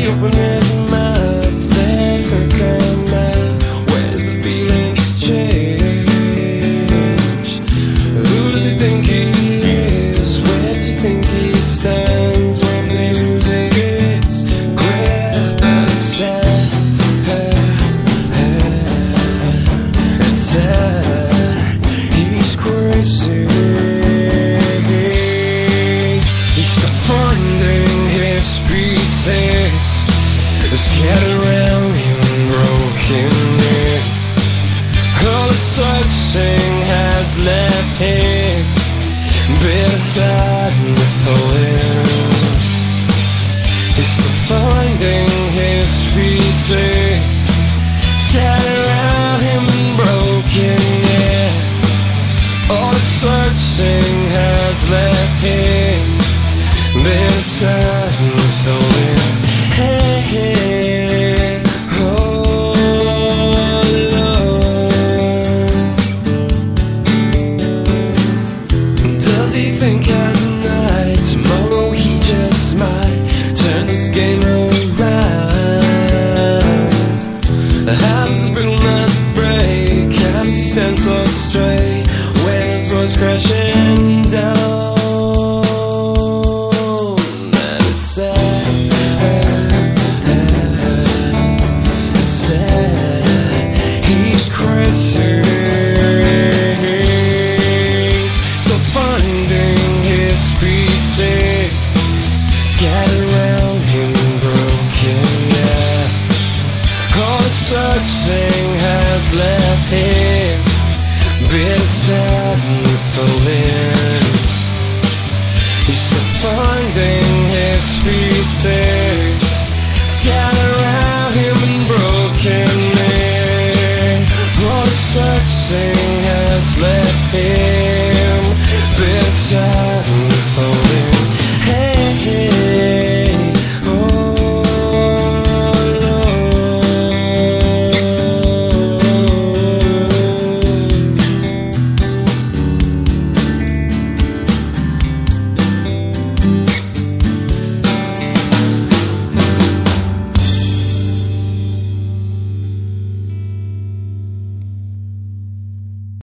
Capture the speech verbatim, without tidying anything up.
he open his mouth, there could come out where the feelings change. Who does he think he is? Where does he think he stands when they lose his grip and sad? And sad, he's crazy. He's finding his pieces scattered around him, broken in. All the searching has left him beside with the wind. He's finding his pieces scattered around him and broken in. All the searching has left him beside with the wind. Hey, hey, oh Lord. Does he think at night tomorrow he just might turn this game around? How does the brittle not break? How does he stand so straight when his world's crashing down? Searching has left him beside with the wind. He's still finding his pieces